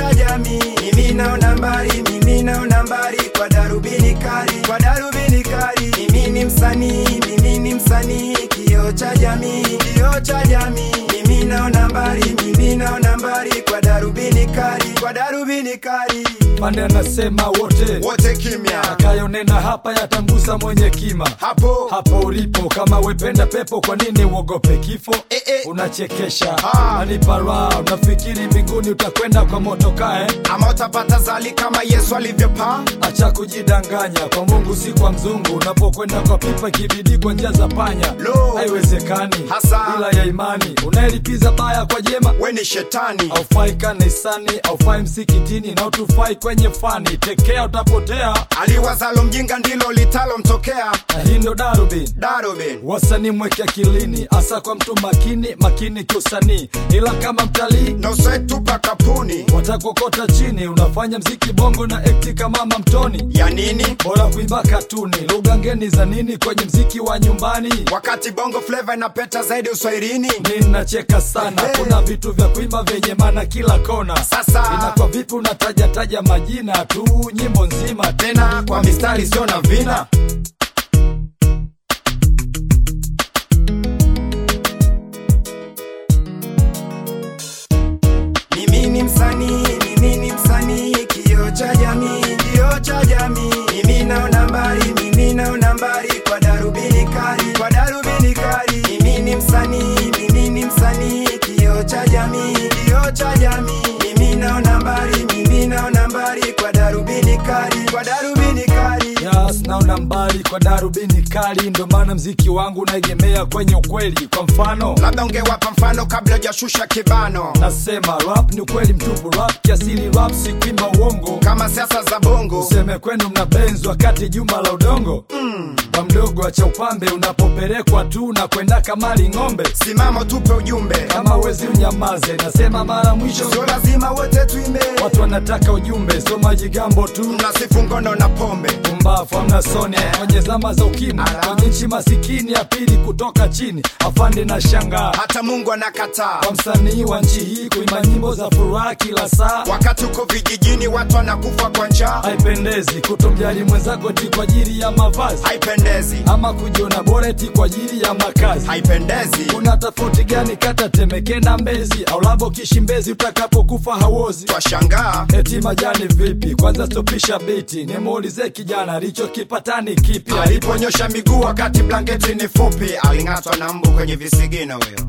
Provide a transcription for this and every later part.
cha jamii. Mimi naona mbali, mimi naona mbali kwa darubini kali, kwa darubini kali. Mimi ni msanii, mimi ni msanii, kioo cha jamii, kioo cha jamii. Mimi naona mbali, mimi naona mbali kwa darubini kali, kwa darubini kali. Pande anasema wote kimya, akayonena hapa yatamgusa mwenye kima. Hapo ulipo kama wependa pepo, kwa nini uogope kifo? Unachekesha, anipara, unafikiri mbinguni utakwenda kwa motokae, ama utapata zali kama Yesu alivyopaa? Acha kujidanganya, kwa Mungu si kwa mzungu. Unapokwenda kwa pipa kibidi kwa njia za panya, haiwezekani hasa bila ya imani. Unaelipiza baya kwa jema, we ni shetani. Aufai kanisani, aufai msikitini, na utufai kwenye fani. Tekea utapotea, aliwazalo mjinga ndilo litalo mtokea. Na hii ndo darubini, wasanii mweke akilini, asa kwa mtu makini kiusanii. Ila kama mtalii na usetupa kapuni, watakokota chini. Unafanya mziki bongo na ekti kama mama mtoni, ya nini? Bora kuimba katuni, lugha ngeni za nini kwenye mziki wa nyumbani, wakati bongo flavor inapeta zaidi uswahilini. Ninacheka sana, kuna vitu vya kuimba vyenye maana kila kona. Sasa inakuwa vipi unataja majina tu, nyimbo nzima tena kwa mistari sio na vina. Mimi ni msanii, kioo cha jamii, kioo cha jamii. Mimi naona mbali, mimi naona mbali kwa darubini kali, kwa darubini kali. Mimi ni msanii, kioo cha jamii, kioo cha jamii. Mimi naona mbali kwa darubini kali, kwa darubini kali. Yes, naona mbali kwa darubini kali, ndo maana mziki wangu unaegemea kwenye ukweli. Kwa mfano, labda ungewapa mfano kabla hujashusha kibano. Nasema rap ni ukweli mtupu, rap kiasili, rap si kuimba uongo kama siasa za bongo. Useme kwenu mnabenzi wakati juma la udongo. Kwa mdogo acha upambe, unapopelekwa tu na kwenda kamali ng'ombe. Simama tupe ujumbe, kama wezi unyamaze. Nasema mara mwisho, sio lazima wote tuimbe. Watu wanataka ujumbe, sio majigambo tu. Mnasifu ngono na pombe, pumbafu amna soni. Kwenye zama za ukimwi, kwenye nchi masikini ya pili kutoka chini. Afande na shangaa, hata Mungu anakataa kwa msanii wa nchi hii kuimba nyimbo za furaha kila saa, wakati uko vijijini watu wanakufa kwa njaa. Haipendezi kutomjali mwenzako eti kwa ajili ya mavazi. Haipendezi ama kujiona bora eti kwa ajili ya makazi. Haipendezi. Kuna tofauti gani kata Temeke na Mbezi? Au labo Kishimbezi utakapokufa hauozi? Twashangaa eti majani vipi? Kwanza stopisha biti, nimuulize kijana alichokipata ni kipi? Aliponyosha miguu wakati blanketi ni fupi, aling'atwa na mbu kwenye visigino huyo.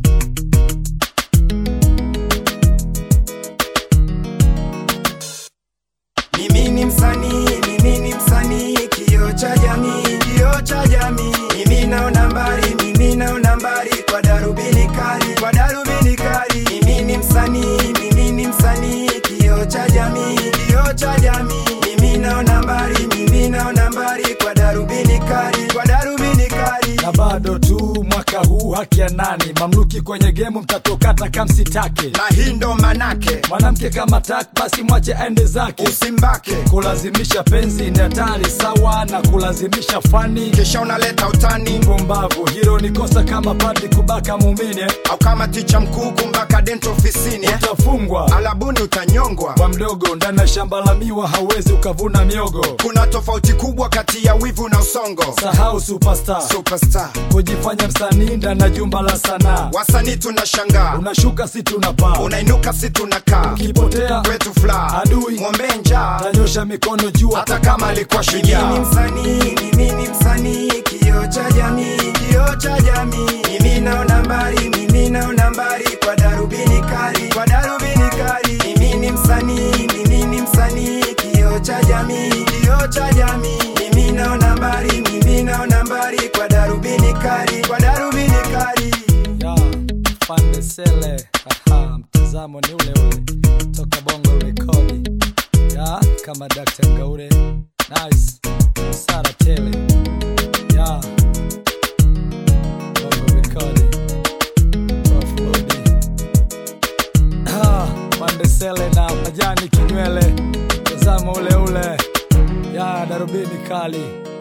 Mimi ni msanii, kioo cha jamii, kioo cha jamii. Mimi naona mbali kwa darubini kali, kwa darubini kali. Mimi ni msanii, kioo cha jamii, kioo cha jamii. Mimi naona mbali kwa darubini kali, kwa darubini kali. Na bado tu mwaka huu haki ya nani? Mamluki kwenye gemu mtatokata kamsitake. Na hii ndo manake, mwanamke kama tak basi mwache aende zake, usimbake. Kulazimisha penzi ni hatari sawa na kulazimisha fani, kisha unaleta utani. Pumbavu, hilo ni kosa kama padri kubaka muumini, au kama ticha mkuu kumbaka dento ofisini. Utafungwa, alabuni utanyongwa. Kwa mdogo ndani ya shamba la miwa hauwezi ukavuna miogo. Kuna tofauti kubwa kati ya wivu na usongo. Sahau superstar, kujifanya msanii ndani ya jumba la sanaa. Wasanii tunashangaa, unashuka si tunapaa, unainuka si tunakaa. Ukipotea kwetu fla, adui ng'ombe njaa, tanyosha mikono juu hata kama alikuwa shujaa. Mimi ni msanii, kioo cha jamii, kioo cha jamii. Mimi naona mbali kwa darubini kali, kwa darubini kali. Mimi ni msanii, kioo cha jamii, kioo cha jamii. Mimi naona mbali kwa darubini kali, kwa darubini kali. Fande Sele, mtazamo ni ule toka Bongo Rekodi. Kama Dr. Ngaure, nice, Sara Tele. Bongo Rekodi, Prof Lodi. Fande Sele na majani kinywele, mtazamo ule darubini kali.